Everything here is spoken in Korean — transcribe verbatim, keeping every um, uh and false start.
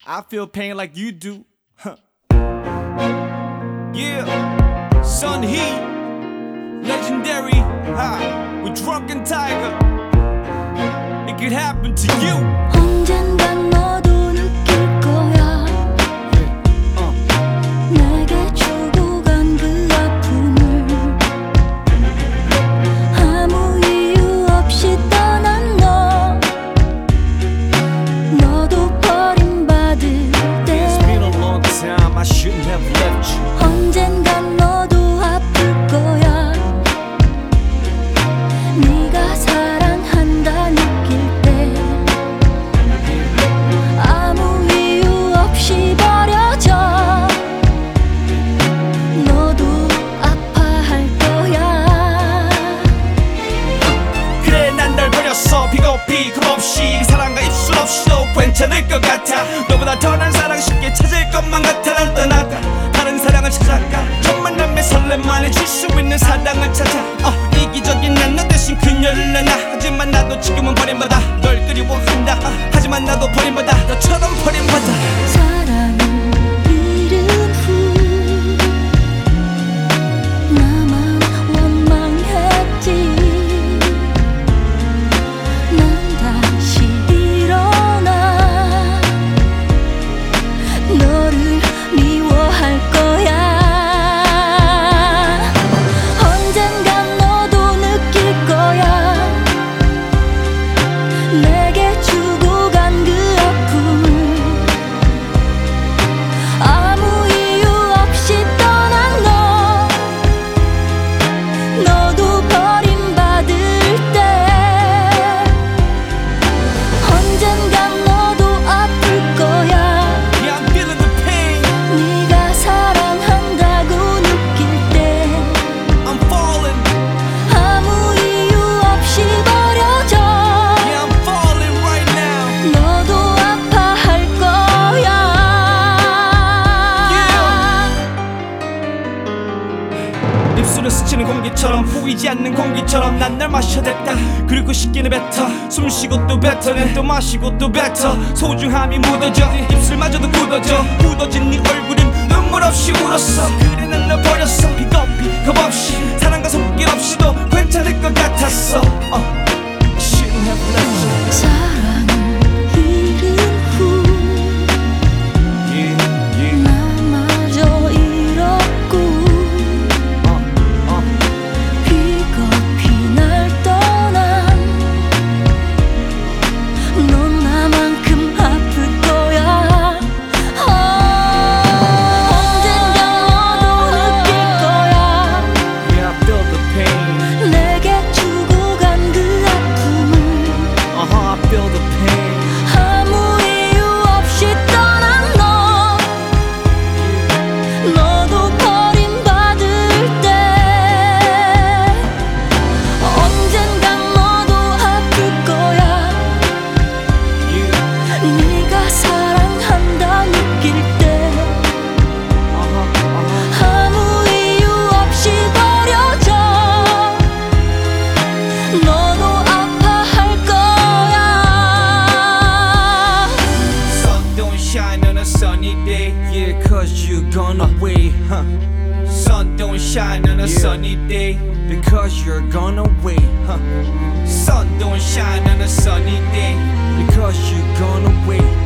I feel pain like you do. Huh. Yeah, Sun Heat, legendary. Ha, with Drunken Tiger. It could happen to you. 언젠간 너도 느낄 거야. Yeah. Uh. 내게 주고 간 그 아픔을 아무 이유 없이 떠난 너. 너도 버림받을 때 It's been a long time. I shouldn't have left you. 언젠간 너도 아플 거야. 네가 사랑한다 느낄 때 아무 이유 없이 버려져. 너도 아파할 거야. 그래 난 널 버렸어. 비겁이 겁없이 사랑과 입술 없이도 괜찮을 것 같아. 너보다 더 난 사랑 쉽게 찾을 것만 같아. 난 떠나가 다른 사랑을 찾아가. 첫 만남의 설렘만 해줄 수 있는 사랑을 찾아. 어, 이기적인 난 너 대신 그녀를 내놔. 하지만 나도 지금은 버림받아. 널 그리워한다. 어, 하지만 나도 버림받아. 너처럼 버림받아. 사랑을 잃은 후 나만 원망했지. 난 다시 일어나 너를 미워할 거야. 언젠간 너도 느낄 거야. 내게 주고 간 그 아픔을 아무 이유 없이 떠난 너. 너도 버림받을 때 언젠간 너도 아플 거야. Yeah, I'm feeling the pain. 네가 사랑한다고 느낄 때 I'm falling. 아무 이유 없이 버려져. Yeah, I'm falling right now. 너도 아파할 거야. 입술을 스치는 공기처럼 보이지 않는 공기처럼 난 날 마셔댔다. 그리고 쉽게는 뱉어. 숨쉬고 또 뱉어내. 또 마시고 또 뱉어. 소중함이 묻어져. 입술마저도 굳어져. 굳어진 네 얼굴은 눈물 없이 울었어. 그래 난 널 버렸어. 비겁이 겁없이 사랑과 손길 없이도 괜찮을 것 같았어. 어. Shouldn't have left you. 사랑을 잃은 후 Yeah, yeah. 나마저 잃었고 Uh, uh. 비겁이 날 떠난 넌 나만큼 아플 거야. 언젠가 너도 느낄 거야. Yeah, I feel the pain. 내게 주고 간 그 아픔을 Uh-huh, I feel the pain. 아무 이유 없이 떠난 너. 너도 버림받을 때 언젠간 너도 아플 거야. Yeah. 네가 사랑한다 느낄 때 Uh-huh, uh-huh. 아무 이유 없이 버려져. 너도 아파할 거야. Sun don't shine on a sunny day. Yeah, cause you're gone away, huh? Sun don't shine on a sunny day. Because you're gone away, huh? Sun don't shine on a sunny day. Because you're gone away.